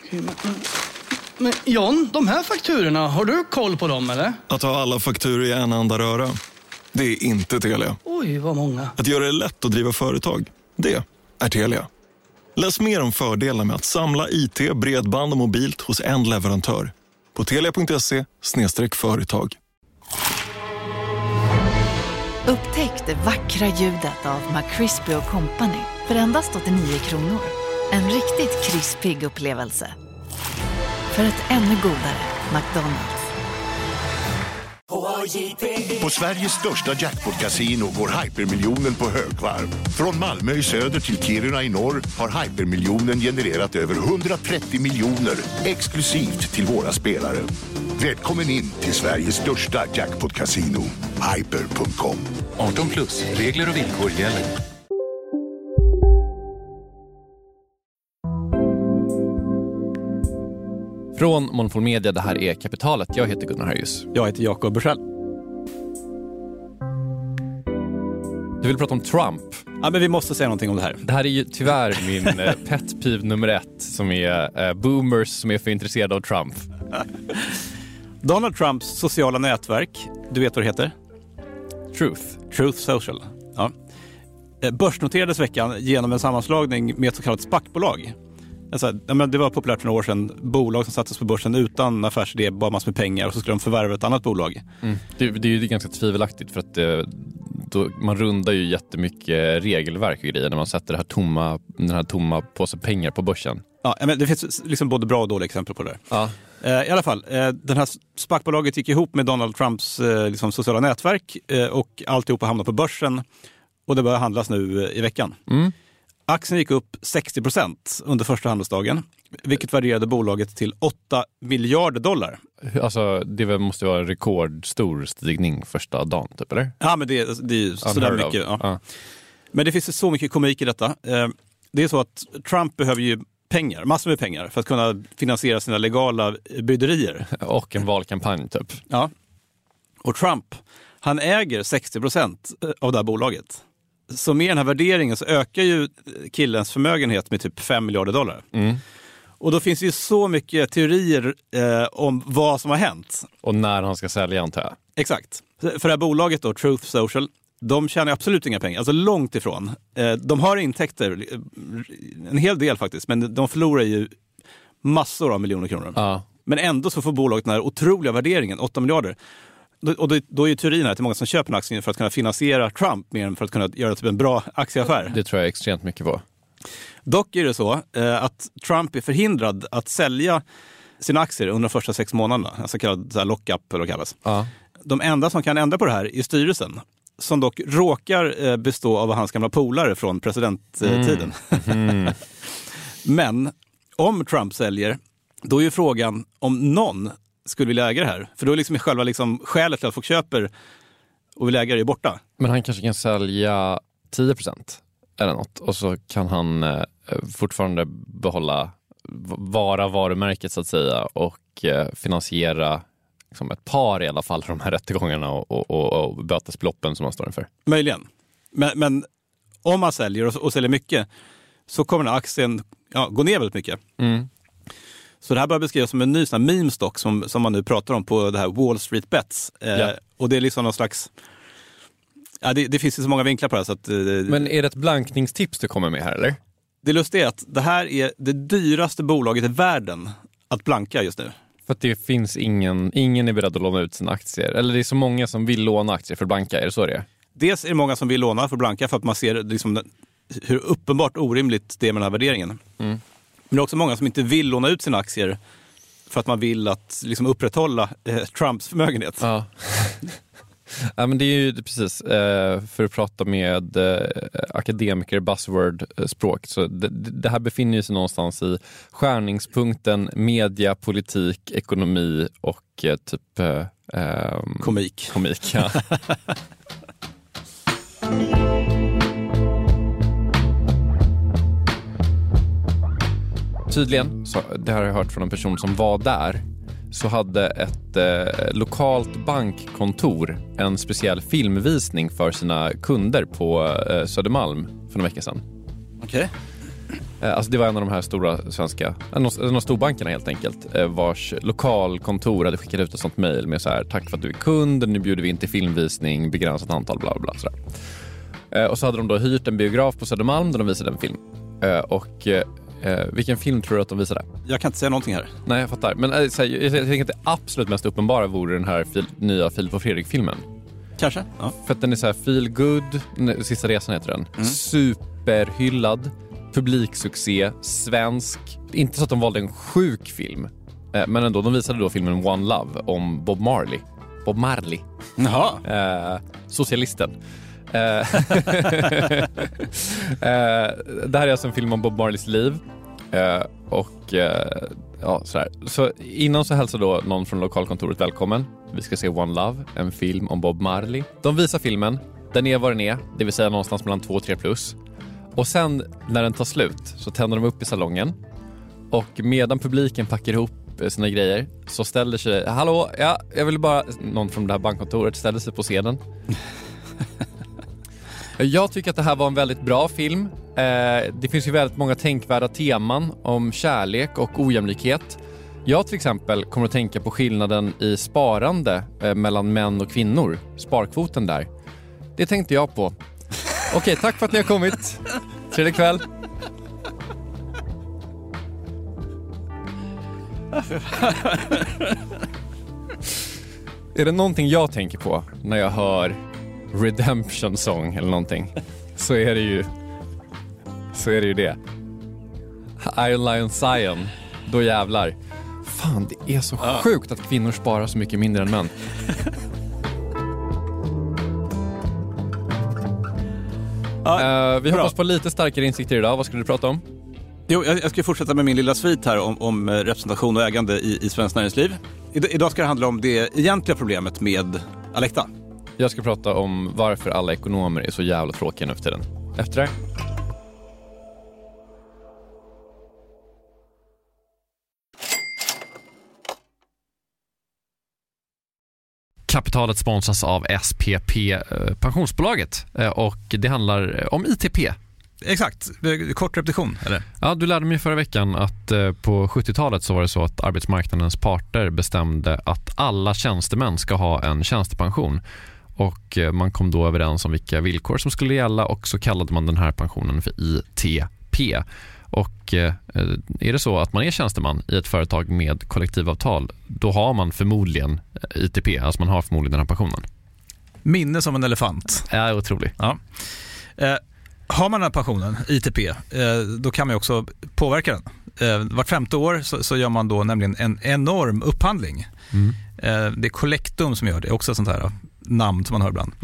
Men John, de här fakturorna, har du koll på dem eller? Att ha alla fakturor i en enda röra, det är inte Telia. Oj, vad många. Att göra det lätt att driva företag, det är Telia. Läs mer om fördelarna med att samla IT, bredband och mobilt hos en leverantör på telia.se/företag. Upptäck det vackra ljudet av McCrispy & Company för endast 89 kronor. En riktigt krispig upplevelse. För ett ännu godare McDonald's. På Sveriges största jackpot-casino går Hypermiljonen på högvarv. Från Malmö i söder till Kiruna i norr har Hypermiljonen genererat över 130 miljoner exklusivt till våra spelare. Välkommen in till Sveriges största jackpot-casino, hyper.com. 18+, regler och villkor gäller. Från Monopol Media, det här är Kapitalet. Jag heter Gunnar Harjus. Jag heter Jakob Bursell. Du vill prata om Trump. Ja, men vi måste säga någonting om det här. Det här är ju tyvärr min pet peeve nummer 1, som är boomers som är för intresserade av Trump. Donald Trumps sociala nätverk, du vet vad det heter? Truth Social. Ja. Börsnoterades veckan genom en sammanslagning med ett så kallat SPAC-bolag. Alltså, det var populärt för några år sedan. Bolag som sattes på börsen utan affärsidé, bara massor med pengar, och så skulle de förvärva ett annat bolag. Det är ju ganska tvivelaktigt, för att då, man rundar ju jättemycket regelverk och grejer när man sätter den här tomma påse pengar på börsen. Ja, men det finns liksom både bra och dåliga exempel på det. Ja. I alla fall, den här SPAC-bolaget gick ihop med Donald Trumps liksom sociala nätverk, och alltihopa hamnade på börsen, och det börjar handlas nu i veckan. Aktien gick upp 60% under första handelsdagen, vilket värderade bolaget till $8 miljarder. Alltså, det måste vara en rekordstor stigning första dagen, typ, eller? Ja, men det är sådär mycket. Ja. Men det finns så mycket komik i detta. Det är så att Trump behöver ju pengar, massor med pengar, för att kunna finansiera sina legala byderier. Och en valkampanj, typ. Ja. Och Trump, han äger 60% av det här bolaget. Så med den här värderingen så ökar ju killens förmögenhet med typ $5 miljarder. Och då finns det ju så mycket teorier om vad som har hänt. Och när han ska sälja, antar jag. Exakt. För det här bolaget då, Truth Social, de tjänar absolut inga pengar. Alltså långt ifrån. De har intäkter, en hel del faktiskt, men de förlorar ju massor av miljoner kronor. Ja. Men ändå så får bolaget den här otroliga värderingen, 8 miljarder. Och då är ju teorin att det är många som köper en aktie för att kunna finansiera Trump mer än för att kunna göra typ en bra aktieaffär. Det tror jag extremt mycket på. Dock är det så att Trump är förhindrad att sälja sina aktier under de första 6 månaderna. Alltså kallad lock-up eller vad det kallas. Ja. De enda som kan ändra på det här är styrelsen. Som dock råkar bestå av hans gamla polare från presidenttiden. Men om Trump säljer, då är ju frågan om någon skulle vilja äga det här. För då är liksom själva skälet till att folk köper och vill äga det är borta. Men han kanske kan sälja 10% eller något. Och så kan han fortfarande behålla varumärket, så att säga. Och finansiera liksom ett par i alla fall de här rättegångarna och bötesbeloppen som man står inför. Möjligen. Men om man säljer och säljer mycket, så kommer den här aktien gå ner väldigt mycket. Så det här börjar beskrivas som en ny sån här meme-stock som man nu pratar om på det här Wall Street Bets. Och det är liksom någon slags... Ja, det finns ju så många vinklar på det här, så att... Men är det ett blankningstips du kommer med här, eller? Det lustiga är att det här är det dyraste bolaget i världen att blanka just nu. För att det finns ingen är beredd att låna ut sina aktier. Eller det är så många som vill låna aktier för att blanka, är det så det är? Dels är det många som vill låna för att blanka för att man ser liksom hur uppenbart orimligt det är med den här värderingen. Men det är också många som inte vill låna ut sina aktier för att man vill att liksom upprätthålla Trumps förmögenhet. Ja. Ja, men det är ju precis för att prata med akademiker buzzword-språk. Så det här befinner sig någonstans i skärningspunkten media, politik, ekonomi och typ komik. Ja. Tydligen, så det har jag hört från en person som var där, så hade ett lokalt bankkontor en speciell filmvisning för sina kunder på Södermalm för några veckor sedan. Okej. Alltså det var en av de här stora svenska, en av storbankerna helt enkelt, vars lokalkontor hade skickat ut ett sånt mejl med så här: tack för att du är kund, nu bjuder vi in till filmvisning, begränsat antal, bla bla bla. Och så hade de då hyrt en biograf på Södermalm där de visade en film. Vilken film tror du att de visade? Jag kan inte säga någonting här. Nej, jag fattar. Men jag tänker att det absolut mest uppenbara vore den här nya Filip och Fredrik-filmen. Kanske, ja. För att den är så här feel good, Sista resan heter den. Superhyllad, publiksuccé, svensk. Inte så att de valde en sjuk film, men ändå, de visade då filmen One Love om Bob Marley. Jaha. Socialisten. Det här är alltså en film om Bob Marleys liv. Så innan så hälsar då någon från lokalkontoret välkommen. Vi ska se One Love, en film om Bob Marley. De visar filmen, den är vad den är, det vill säga någonstans mellan 2 och 3 plus. Och sen när den tar slut så tänder de upp i salongen. Och medan publiken packar ihop sina grejer så ställer sig, hallå, ja, jag vill bara, någon från det här bankkontoret ställer sig på scenen. Jag tycker att det här var en väldigt bra film. Det finns ju väldigt många tänkvärda teman om kärlek och ojämlikhet. Jag till exempel kommer att tänka på skillnaden i sparande mellan män och kvinnor. Sparkvoten där. Det tänkte jag på. Okej, tack för att ni har kommit. Trevlig kväll. Är det någonting jag tänker på när jag hör Redemption Song eller någonting, så är det ju det. Iron Lion Zion, då jävlar. Fan, det är så sjukt att kvinnor sparar så mycket mindre än män. Vi hoppas på lite starkare insikter idag. Vad skulle du prata om? Jo, jag ska fortsätta med min lilla svit här om representation och ägande i svenskt näringsliv. Idag ska det handla om det egentliga problemet med Alecta. Jag ska prata om varför alla ekonomer är så jävla tråkiga nu för tiden. Efter det. Kapitalet sponsras av SPP, pensionsbolaget, och det handlar om ITP. Exakt, kort repetition, eller? Ja, du lärde mig förra veckan att på 70-talet så var det så att arbetsmarknadens parter bestämde att alla tjänstemän ska ha en tjänstepension. Och man kom då överens om vilka villkor som skulle gälla, och så kallade man den här pensionen för ITP. Och är det så att man är tjänsteman i ett företag med kollektivavtal, då har man förmodligen ITP, alltså man har förmodligen den här pensionen. Minne som en elefant. Ja, otroligt. Ja. Har man den här pensionen, ITP, då kan man också påverka den. Vart 5:e år så gör man då nämligen en enorm upphandling. Det är Collectum som gör det, också sånt här namn som man hör ibland.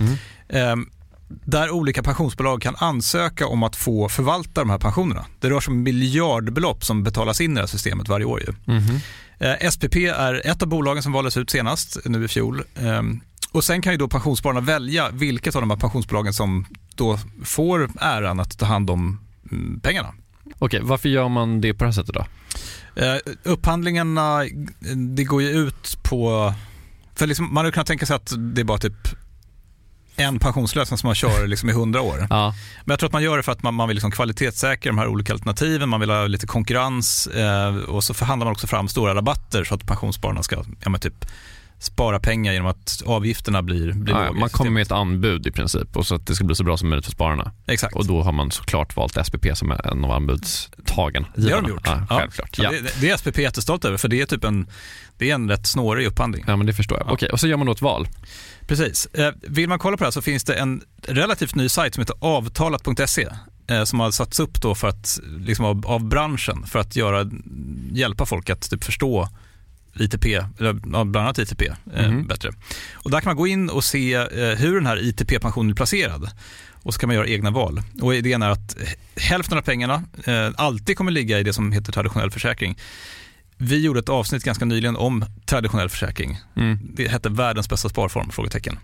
Där olika pensionsbolag kan ansöka om att få förvalta de här pensionerna. Det rör sig om miljardbelopp som betalas in i det här systemet varje år. SPP är ett av bolagen som valdes ut senast, nu i fjol. Och sen kan ju då pensionsspararna välja vilket av de här pensionsbolagen som då får äran att ta hand om pengarna. Okej, varför gör man det på det här sättet då? Upphandlingarna, det går ju ut på... För liksom, man hade kunnat tänka sig att det är bara typ en pensionslösning som man kör liksom i 100 år. Ja. Men jag tror att man gör det för att man vill liksom kvalitetssäkra de här olika alternativen, man vill ha lite konkurrens, och så förhandlar man också fram stora rabatter så att pensionsspararna ska typ spara pengar genom att avgifterna blir låga. Man kommer med ett anbud i princip, och så att det ska bli så bra som möjligt för spararna. Exakt. Och då har man såklart valt SPP som en av anbudstagen. Det har de gjort. Ja, självklart. Ja. Det är SPP jättestolt över, för det är typ en rätt snårig upphandling. Ja, men det förstår jag. Ja. Okej, och så gör man då ett val. Precis. Vill man kolla på det här så finns det en relativt ny sajt som heter avtalat.se som har satts upp då för att, liksom av branschen, för att hjälpa folk att typ förstå ITP, eller bland annat ITP bättre. Och där kan man gå in och se hur den här ITP-pensionen är placerad. Och så kan man göra egna val. Och idén är att hälften av pengarna alltid kommer ligga i det som heter traditionell försäkring. Vi gjorde ett avsnitt ganska nyligen om traditionell försäkring. Det hette världens bästa sparform, frågetecken.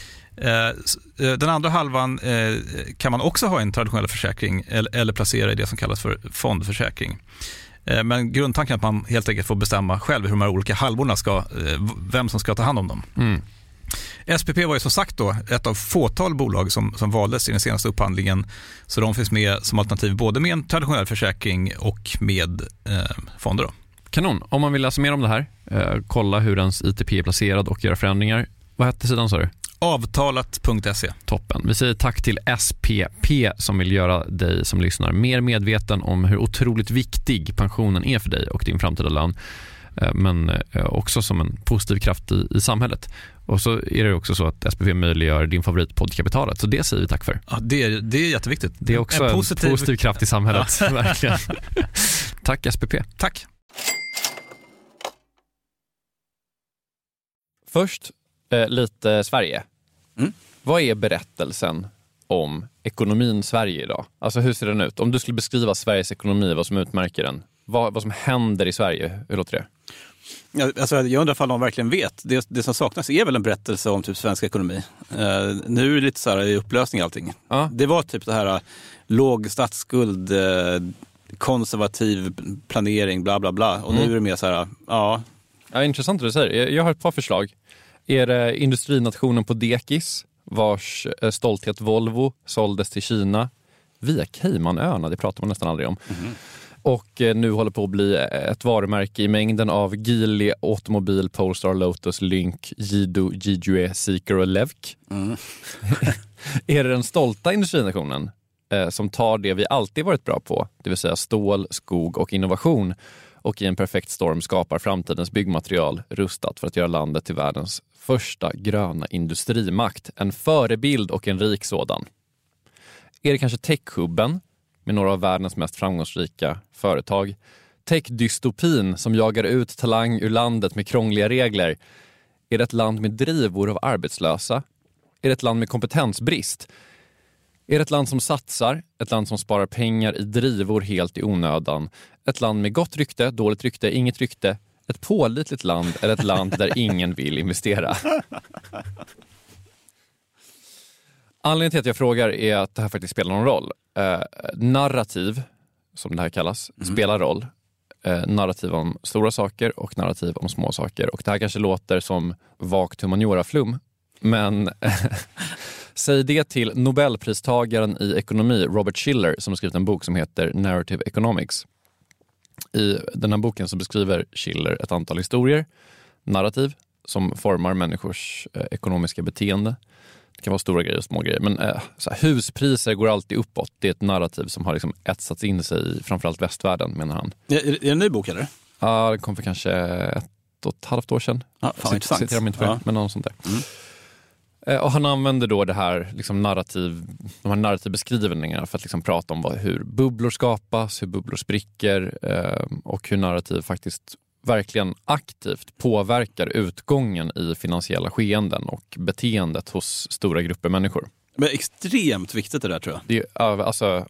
Den andra halvan kan man också ha en traditionell försäkring eller placera i det som kallas för fondförsäkring. Men grundtanken är att man helt enkelt får bestämma själv hur de här olika halvorna vem som ska ta hand om dem. SPP var ju som sagt då ett av fåtal bolag som valdes i den senaste upphandlingen. Så de finns med som alternativ både med en traditionell försäkring och med fonder då. Kanon. Om man vill läsa mer om det här, kolla hur ens ITP är placerad och göra förändringar. Vad hette sidan, sa du? Avtalat.se. Toppen. Vi säger tack till SPP som vill göra dig som lyssnar mer medveten om hur otroligt viktig pensionen är för dig och din framtida lön. Men också som en positiv kraft i samhället. Och så är det också så att SPP möjliggör din favoritpoddkapitalet. Så det säger vi tack för. Ja, det är jätteviktigt. Det är också en positiv kraft i samhället. Ja. Verkligen. Tack SPP. Tack. Först lite Sverige. Vad är berättelsen om ekonomin Sverige idag? Alltså hur ser den ut? Om du skulle beskriva Sveriges ekonomi, vad som utmärker den. Vad som händer i Sverige, hur låter det? Ja, alltså, jag undrar om de verkligen vet. Det som saknas är väl en berättelse om typ svensk ekonomi. Nu är det lite så här i upplösning allting. Ja. Det var typ det här låg statsskuld, konservativ planering, bla bla bla. Och nu är det mer så här, ja. Ja, intressant det du säger. Jag har ett par förslag. Är det industrinationen på dekis, vars stolthet Volvo såldes till Kina via Caymanöarna, det pratar man nästan aldrig om. Och nu håller på att bli ett varumärke i mängden av Geely, Automobil, Polestar, Lotus, Lynk, Jidu, Jijue, Seeker och Levk. Är det den stolta industrinationen som tar det vi alltid varit bra på, det vill säga stål, skog och innovation, och i en perfekt storm skapar framtidens byggmaterial rustat för att göra landet till världens första gröna industrimakt, en förebild och en rik sådan? Är det kanske techhubben med några av världens mest framgångsrika företag? Tech-dystopin som jagar ut talang ur landet med krångliga regler? Är det ett land med drivor av arbetslösa? Är det ett land med kompetensbrist? Är det ett land som satsar? Ett land som sparar pengar i drivor helt i onödan? Ett land med gott rykte, dåligt rykte, inget rykte? Ett pålitligt land eller ett land där ingen vill investera? Anledningen till att jag frågar är att det här faktiskt spelar någon roll. Narrativ, som det här kallas, spelar roll. Narrativ om stora saker och narrativ om små saker. Och det här kanske låter som vagt humaniora-flum, men säg det till Nobelpristagaren i ekonomi Robert Shiller, som har skrivit en bok som heter Narrative Economics. I den här boken så beskriver Shiller ett antal historier, narrativ, som formar människors ekonomiska beteende. Det kan vara stora grejer och små grejer. Men så här, huspriser går alltid uppåt. Det är ett narrativ som har liksom etsats in sig i framförallt västvärlden, menar han. Är det en ny bok eller? Ja, det kom för kanske 1,5 år sedan. Ja, fan intressant. Citerar mig inte för det, men någon sånt där. Och han använder då det här liksom de här narrativbeskrivningarna för att liksom prata om hur bubblor skapas, hur bubblor spricker och hur narrativ faktiskt verkligen aktivt påverkar utgången i finansiella skeenden och beteendet hos stora grupper människor. Men extremt viktigt det där, tror jag. Det, alltså,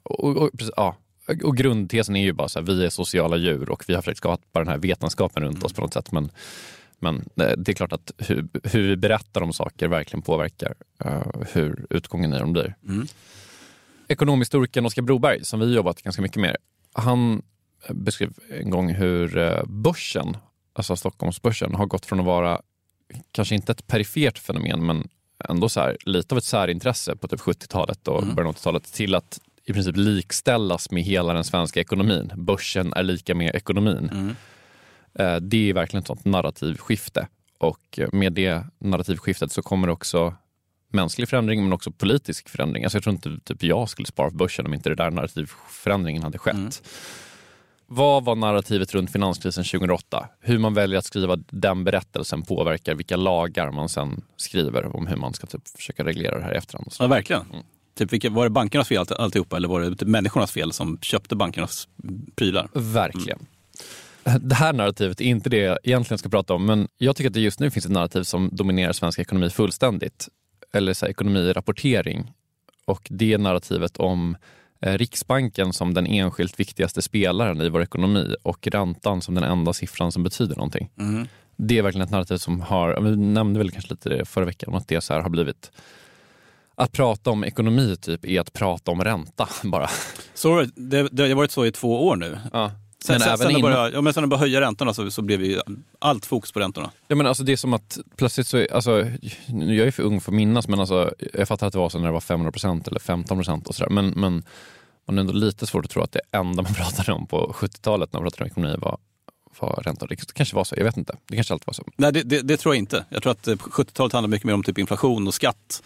och grundtesen är ju bara så här, vi är sociala djur och vi har försökt skapa den här vetenskapen runt oss på något sätt, men det är klart att hur vi berättar om saker verkligen påverkar hur utgången i dem blir. Ekonomhistorikern Oskar Broberg, som vi jobbat ganska mycket med, han beskrev en gång hur börsen, alltså Stockholmsbörsen, har gått från att vara kanske inte ett perifert fenomen, men ändå så här, lite av ett särintresse på typ 70-talet och början av 80-talet, till att i princip likställas med hela den svenska ekonomin. Börsen är lika med ekonomin. Det är verkligen ett sånt narrativskifte, och med det narrativskiftet så kommer också mänsklig förändring, men också politisk förändring. Alltså jag tror inte typ jag skulle spara på börsen om inte det där narrativförändringen hade skett. Vad var narrativet runt finanskrisen 2008? Hur man väljer att skriva den berättelsen påverkar vilka lagar man sen skriver om hur man ska typ försöka reglera det här i efterhand. Ja, verkligen. Typ, var det bankernas fel alltihopa, eller var det typ människornas fel som köpte bankernas prylar? Verkligen. Det här narrativet är inte det jag egentligen ska prata om, men jag tycker att det just nu finns ett narrativ som dominerar svensk ekonomi fullständigt. Eller så här, ekonomirapportering. Och det är narrativet om Riksbanken som den enskilt viktigaste spelaren i vår ekonomi och räntan som den enda siffran som betyder någonting. Det är verkligen ett narrativ som har, vi nämnde väl kanske lite det förra veckan, om att det så här har blivit, att prata om ekonomi typ är att prata om ränta bara. Så det har varit så i 2 år nu. Ja. Sen när de börjar höja räntorna så blev ju allt fokus på räntorna. Ja, men alltså det är som att plötsligt så, alltså, jag är för ung för att minnas, men alltså, jag fattar att det var så när det var 500% eller 15% och sådär, men man är ändå lite svårt att tro att det enda man pratade om på 70-talet när man pratade om ekonomi var räntor. Det kanske var så, jag vet inte. Det kanske alltid var så. Nej, det tror jag inte. Jag tror att 70-talet handlar mycket mer om typ inflation och skatt.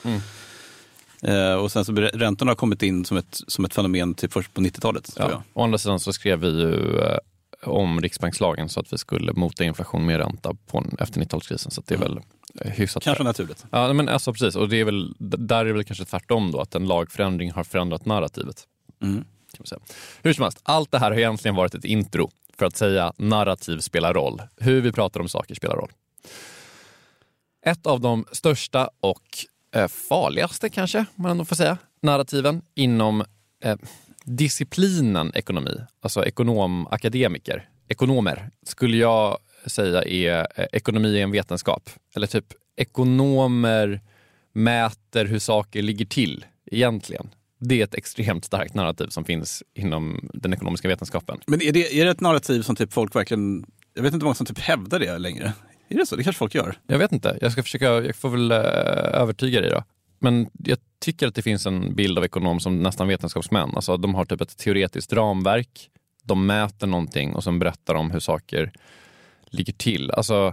Och sen så räntorna har kommit in som ett fenomen typ först på 90-talet. Tror jag. Å andra sidan så skrev vi ju om riksbankslagen så att vi skulle mota inflation med ränta efter 90-talskrisen. Så att det är väl hyfsat. Kanske naturligt. Ja, men alltså precis. Och det är väl, där är det väl kanske tvärtom då, att en lagförändring har förändrat narrativet. Kan man säga. Hur som helst, allt det här har egentligen varit ett intro för att säga narrativ spelar roll. Hur vi pratar om saker spelar roll. Ett av de största och farligaste kanske, man ändå får säga, narrativen inom disciplinen ekonomi, alltså ekonomer, skulle jag säga är ekonomi är en vetenskap. Eller typ ekonomer mäter hur saker ligger till egentligen. Det är ett extremt starkt narrativ som finns inom den ekonomiska vetenskapen. Men är det ett narrativ som typ folk verkligen, jag vet inte många som typ hävdar det längre. Är det så? Det kanske folk gör. Jag vet inte. Jag får väl övertyga dig då. Men jag tycker att det finns en bild av ekonom som nästan vetenskapsmän. Alltså de har typ ett teoretiskt ramverk. De mäter någonting och sen berättar om hur saker ligger till. Alltså,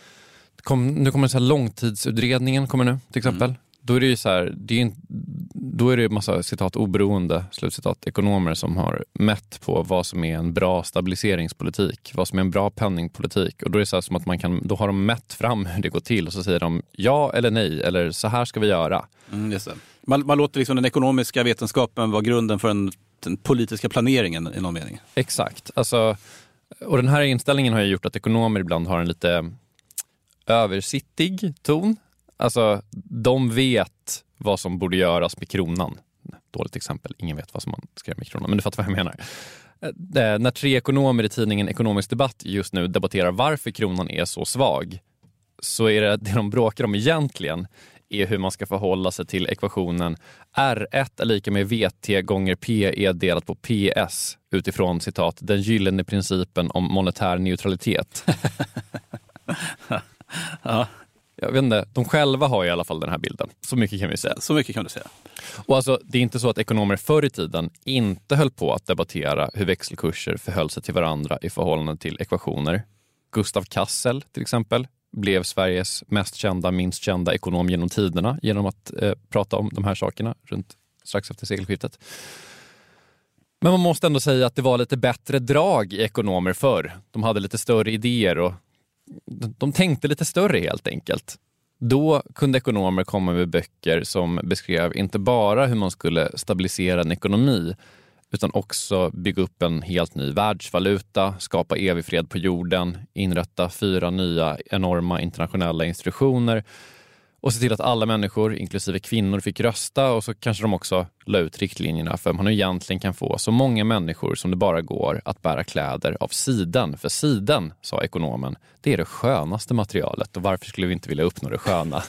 nu kommer så här långtidsutredningen kommer nu till exempel. Då är det ju så här, då är det massa citat oberoende, slutcitat, ekonomer som har mätt på vad som är en bra stabiliseringspolitik, vad som är en bra penningpolitik. Och då är det så här som att då har de mätt fram hur det går till och så säger de ja eller nej, eller så här ska vi göra. Just det. Man låter liksom den ekonomiska vetenskapen vara grunden för den politiska planeringen i någon mening. Exakt. Alltså, och den här inställningen har ju gjort att ekonomer ibland har en lite översittig ton. Alltså, de vet vad som borde göras med kronan. Dåligt exempel, ingen vet vad som man ska göra med kronan, men du fattar vad jag menar. När 3 ekonomer i tidningen Ekonomisk debatt just nu debatterar varför kronan är så svag, så är det de bråkar om egentligen är hur man ska förhålla sig till ekvationen R1 är lika med VT gånger PE delat på PS utifrån citat den gyllene principen om monetär neutralitet. Ja. Jag vet inte, de själva har i alla fall den här bilden. Så mycket kan vi säga. Så mycket kan du säga. Och alltså, det är inte så att ekonomer förr i tiden inte höll på att debattera hur växelkurser förhöll sig till varandra i förhållande till ekvationer. Gustav Kassel till exempel blev Sveriges mest kända, minst kända ekonom genom tiderna genom att prata om de här sakerna runt strax efter sekelskiftet. Men man måste ändå säga att det var lite bättre drag i ekonomer förr. De hade lite större idéer och de tänkte lite större helt enkelt. Då kunde ekonomer komma med böcker som beskrev inte bara hur man skulle stabilisera en ekonomi utan också bygga upp en helt ny världsvaluta, skapa evig fred på jorden, inrätta 4 nya enorma internationella institutioner och se till att alla människor, inklusive kvinnor, fick rösta. Och så kanske de också la ut riktlinjerna för man egentligen kan få så många människor som det bara går att bära kläder av siden. För siden, sa ekonomen, det är det skönaste materialet. Och varför skulle vi inte vilja uppnå det sköna?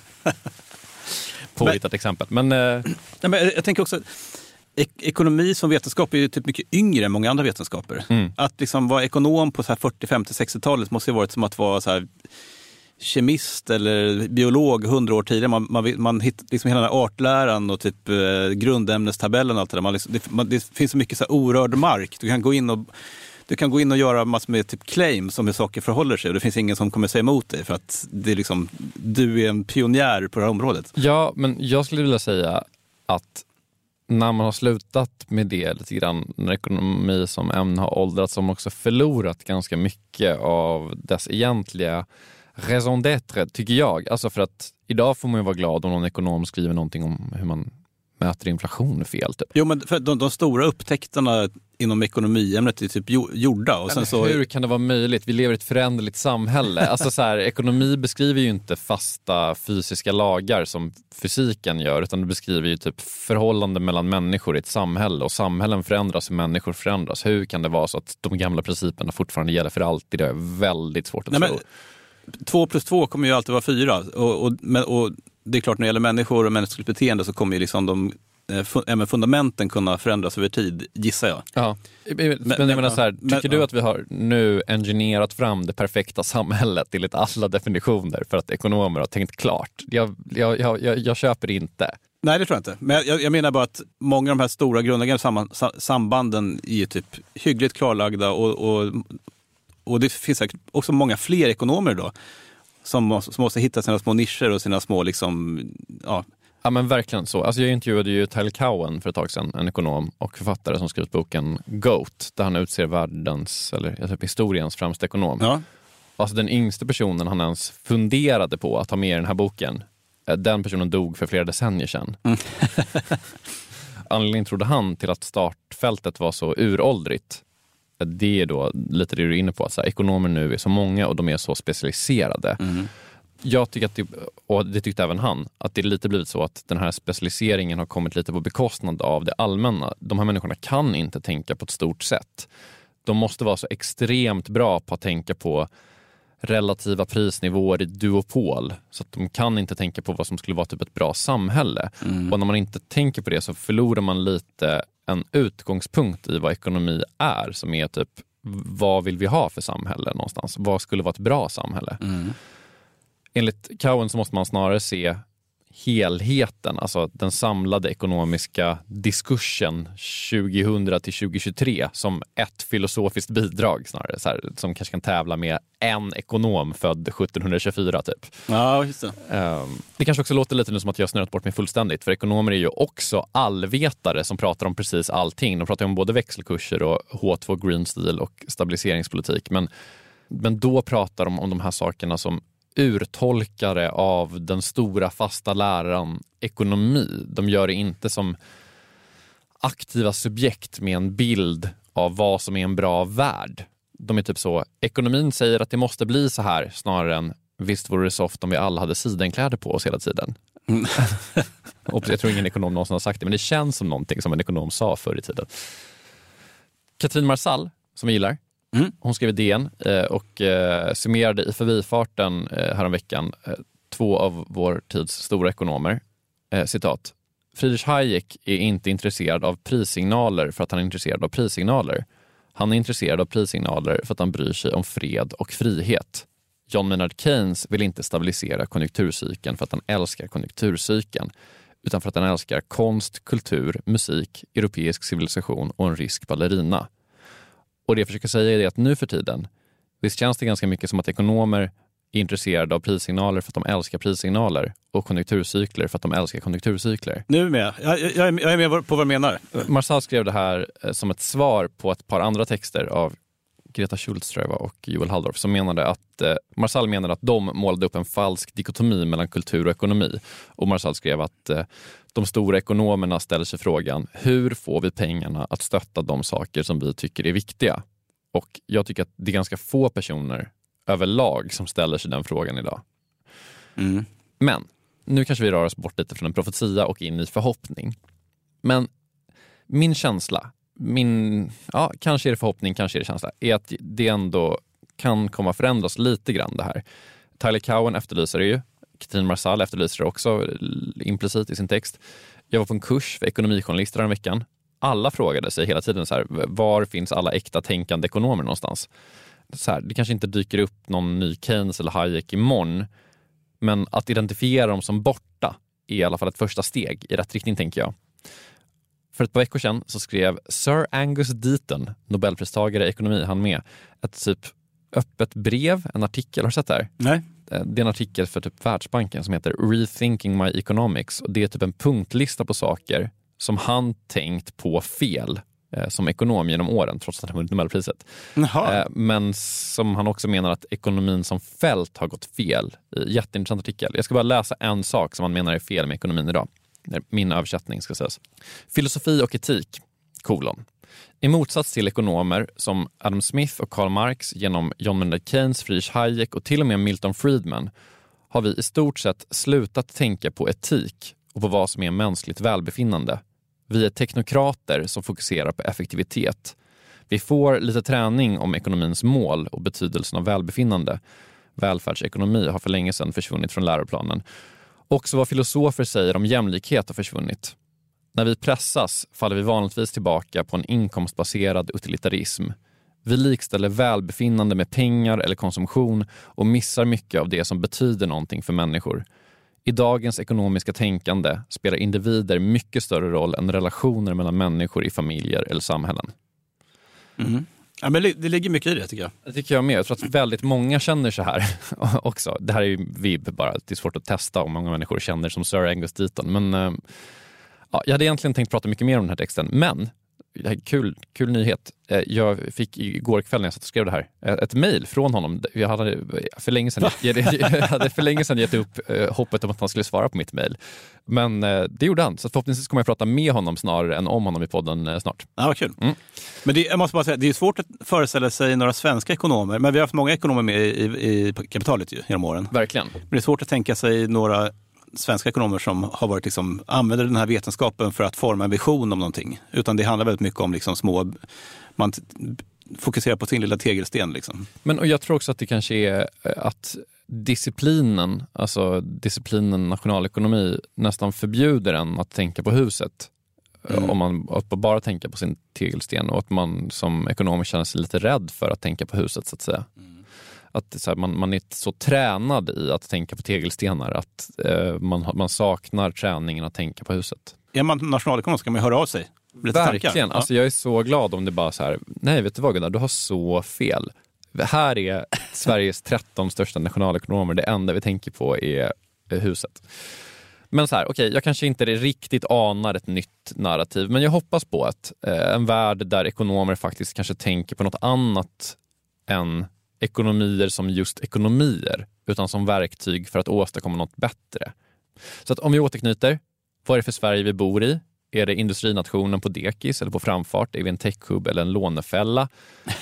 Påhittat exempel. Men jag tänker också ekonomi som vetenskap är ju typ mycket yngre än många andra vetenskaper. Att liksom vara ekonom på så här 40, 50, 60-talet måste ju varit som att vara så här kemist eller biolog 100 år tidigare. Man hittar liksom hela den här artläran och typ grundämnestabellen och allt det där. Det finns så mycket så här orörd mark. Du kan gå in och göra massor med typ claims om hur saker förhåller sig och det finns ingen som kommer säga emot dig för att det är liksom, du är en pionjär på det här området. Ja, men jag skulle vilja säga att när man har slutat med det lite grann, när ekonomi som ämne har åldrats, som också förlorat ganska mycket av dess egentliga raison d'être, tycker jag. Alltså för att idag får man ju vara glad om någon ekonom skriver någonting om hur man mäter inflation fel. Typ. Jo, men för de stora upptäckterna inom ekonomiämnet är typ gjorda. Och sen så... Hur kan det vara möjligt? Vi lever i ett föränderligt samhälle. Alltså så här, ekonomi beskriver ju inte fasta fysiska lagar som fysiken gör, utan det beskriver ju typ förhållanden mellan människor i ett samhälle. Och samhällen förändras och människor förändras. Hur kan det vara så att de gamla principerna fortfarande gäller för alltid? Det är väldigt svårt att tro. 2 + 2 kommer ju alltid vara 4. Och det är klart, när det gäller människor och mänskligt beteende så kommer ju liksom även fundamenten kunna förändras över tid, gissar jag. Ja, men jag menar så här, tycker du att vi har nu engineerat fram det perfekta samhället enligt alla definitioner för att ekonomer har tänkt klart? Jag köper det inte. Nej, det tror jag inte. Men jag menar bara att många av de här stora grundläggande sambanden är typ hyggligt klarlagda och det finns säkert också många fler ekonomer då som måste hitta sina små nischer och sina små liksom, ja. Ja men verkligen så. Alltså jag intervjuade ju Tyler Cowen för ett tag sedan, en ekonom och författare som skrivit boken GOAT, där han utser världens, eller typ historiens främsta ekonom. Ja. Alltså den yngste personen han ens funderade på att ha med i den här boken, den personen dog för flera decennier sedan. Anledningen trodde han till att startfältet var så uråldrigt. Det är då lite det du är inne på, att så här, ekonomer nu är så många och de är så specialiserade. Jag tycker att och det tyckte även han, att det är lite blivit så att den här specialiseringen har kommit lite på bekostnad av det allmänna. De här människorna kan inte tänka på ett stort sätt. De måste vara så extremt bra på att tänka på relativa prisnivåer i duopol, så att de kan inte tänka på vad som skulle vara typ ett bra samhälle. Och när man inte tänker på det så förlorar man lite en utgångspunkt i vad ekonomi är, som är typ, vad vill vi ha för samhälle någonstans? Vad skulle vara ett bra samhälle? Enligt Cowen så måste man snarare se helheten, alltså den samlade ekonomiska diskursen 2000 till 2023 som ett filosofiskt bidrag snarare, så här, som kanske kan tävla med en ekonom född 1724 typ. Ja, just det. Det kanske också låter lite nu som att jag snurrat bort mig fullständigt, för ekonomer är ju också allvetare som pratar om precis allting. De pratar om både växelkurser och H2 Green Steel och stabiliseringspolitik, men då pratar de om de här sakerna som urtolkare av den stora fasta läran ekonomi. De gör det inte som aktiva subjekt med en bild av vad som är en bra värld. De är typ så, ekonomin säger att det måste bli så här, snarare än visst vore det soft om vi alla hade sidenkläder på oss hela tiden. Och jag tror ingen ekonom någonsin har sagt det, men det känns som någonting som en ekonom sa förr i tiden. Katrin Marsall, som vi gillar, hon skrev i DN och summerade i förbifarten häromveckan två av vår tids stora ekonomer. Citat: Friedrich Hayek är inte intresserad av prissignaler för att han är intresserad av prissignaler. Han är intresserad av prissignaler för att han bryr sig om fred och frihet. John Maynard Keynes vill inte stabilisera konjunkturcykeln för att han älskar konjunkturcykeln, utan för att han älskar konst, kultur, musik, europeisk civilisation och en rysk ballerina. Och det jag försöker säga är det att nu för tiden, visst känns det ganska mycket som att ekonomer är intresserade av prissignaler för att de älskar prissignaler och konjunkturcykler för att de älskar konjunkturcykler. Nu med. Jag är med på vad du menar. Marsall skrev det här som ett svar på ett par andra texter av Greta Schultz och Joel Halldorf, som menade att Marsall menade att de målade upp en falsk dikotomi mellan kultur och ekonomi. Och Marsall skrev att de stora ekonomerna ställer sig frågan, hur får vi pengarna att stötta de saker som vi tycker är viktiga? Och jag tycker att det är ganska få personer överlag som ställer sig den frågan idag. Men nu kanske vi rör oss bort lite från en profetia och in i förhoppning. Men min känsla, kanske är det förhoppning, kanske är det känsla, är att det ändå kan komma förändras lite grann det här. Tyler Cowen efterlyser det ju. Katrin Marsall efterlyser det också implicit i sin text. Jag var på en kurs för ekonomijournalister den veckan. Alla frågade sig hela tiden så här, var finns alla äkta tänkande ekonomer någonstans? Så här, det kanske inte dyker upp någon ny Keynes eller Hayek imorgon, men att identifiera dem som borta är i alla fall ett första steg i rätt riktning, tänker jag. För ett par veckor sedan så skrev Sir Angus Deaton, Nobelpristagare i ekonomi, han med ett typ öppet brev, en artikel, har du sett det här? Nej. Det är en artikel för typ Världsbanken som heter Rethinking My Economics, och det är typ en punktlista på saker som han tänkt på fel som ekonom genom åren, trots att han vunnit Nobelpriset. Men som han också menar att ekonomin som fält har gått fel. Jätteintressant artikel. Jag ska bara läsa en sak som han menar är fel med ekonomin idag. Min översättning ska sägas. Filosofi och etik, : I motsats till ekonomer som Adam Smith och Karl Marx genom John Maynard Keynes, Friedrich Hayek och till och med Milton Friedman har vi i stort sett slutat tänka på etik och på vad som är mänskligt välbefinnande. Vi är teknokrater som fokuserar på effektivitet. Vi får lite träning om ekonomins mål och betydelsen av välbefinnande. Välfärdsekonomi har för länge sedan försvunnit från läroplanen. Också vad filosofer säger om jämlikhet har försvunnit. När vi pressas faller vi vanligtvis tillbaka på en inkomstbaserad utilitarism. Vi likställer välbefinnande med pengar eller konsumtion och missar mycket av det som betyder någonting för människor. I dagens ekonomiska tänkande spelar individer mycket större roll än relationer mellan människor i familjer eller samhällen. Mm. Ja, men det ligger mycket i det, tycker jag. Det tycker jag med. Jag tror att väldigt många känner så här också. Det här är ju vibb bara. Det är svårt att testa om många människor känner som Sir Angus Deaton. Men ja, jag hade egentligen tänkt prata mycket mer om den här texten. Men kul nyhet. Jag fick igår kväll när jag satt och skrev det här ett mejl från honom. Jag hade för länge sedan gett upp hoppet om att han skulle svara på mitt mejl. Men det gjorde han. Så förhoppningsvis kommer jag prata med honom snarare än om honom i podden snart. Ja, vad kul. Men jag måste bara säga, det är svårt att föreställa sig några svenska ekonomer. Men vi har haft många ekonomer med i kapitalet genom åren. Verkligen. Men det är svårt att tänka sig några svenska ekonomer som har varit använder den här vetenskapen för att forma en vision om någonting. Utan det handlar väldigt mycket om man fokuserar på sin lilla tegelsten. Men och jag tror också att det kanske är att disciplinen nationalekonomi nästan förbjuder en att tänka på huset. Om man att bara tänka på sin tegelsten, och att man som ekonom känner sig lite rädd för att tänka på huset, så att säga. Att så här, man är så tränad i att tänka på tegelstenar att man saknar träningen att tänka på huset. Är man nationalekonom ska man höra av sig. Verkligen. Alltså, jag är så glad om det bara så här, nej, vet du vad Gunnar, du har så fel. Här är Sveriges 13 största nationalekonomer. Det enda vi tänker på är huset. Men så här, okej, jag kanske inte riktigt anar ett nytt narrativ, men jag hoppas på en värld där ekonomer faktiskt kanske tänker på något annat än ekonomier som just ekonomier, utan som verktyg för att åstadkomma något bättre. Så att om vi återknyter, vad är det för Sverige vi bor i? Är det industrinationen på dekis eller på framfart? Är vi en techhub eller en lånefälla?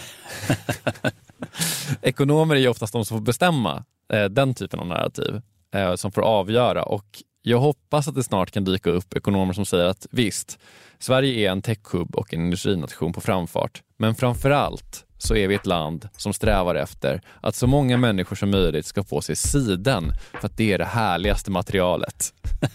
Ekonomer är ju oftast de som får bestämma den typen av narrativ, som får avgöra, och jag hoppas att det snart kan dyka upp ekonomer som säger att visst, Sverige är en techhub och en industrination på framfart, men framförallt så är vi ett land som strävar efter att så många människor som möjligt ska få sig siden, för att det är det härligaste materialet.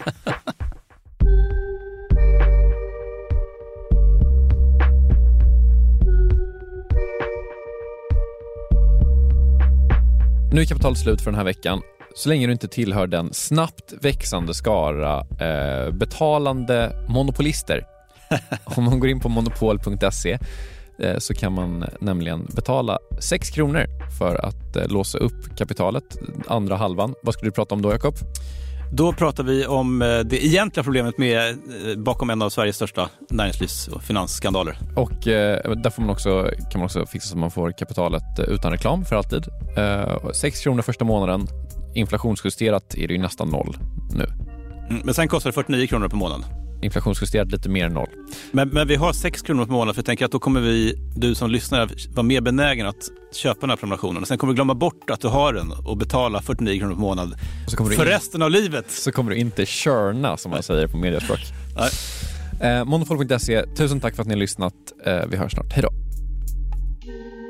Nu är kapitalet slut för den här veckan. Så länge du inte tillhör den snabbt växande skara betalande monopolister. Om man går in på monopol.se så kan man nämligen betala 6 kronor för att låsa upp kapitalet, andra halvan. Vad ska du prata om då, Jakob? Då pratar vi om det egentliga problemet med bakom en av Sveriges största näringslivs- och finansskandaler. Och där kan man också fixa så att man får kapitalet utan reklam för alltid. 6 kronor första månaden. Inflationsjusterat är det ju nästan 0 nu. Men sen kostar det 49 kronor per månad. Inflationsjusterat lite mer än 0. Men vi har 6 kronor per månad, för jag tänker att då kommer du som lyssnar vara mer benägen att köpa den här prenumerationen. Sen kommer du glömma bort att du har den och betala 49 kronor per månad för resten av livet. Så kommer du inte körna, som man säger på mediaspråk. Monopol.se, tusen tack för att ni har lyssnat. Vi hörs snart. Hej då.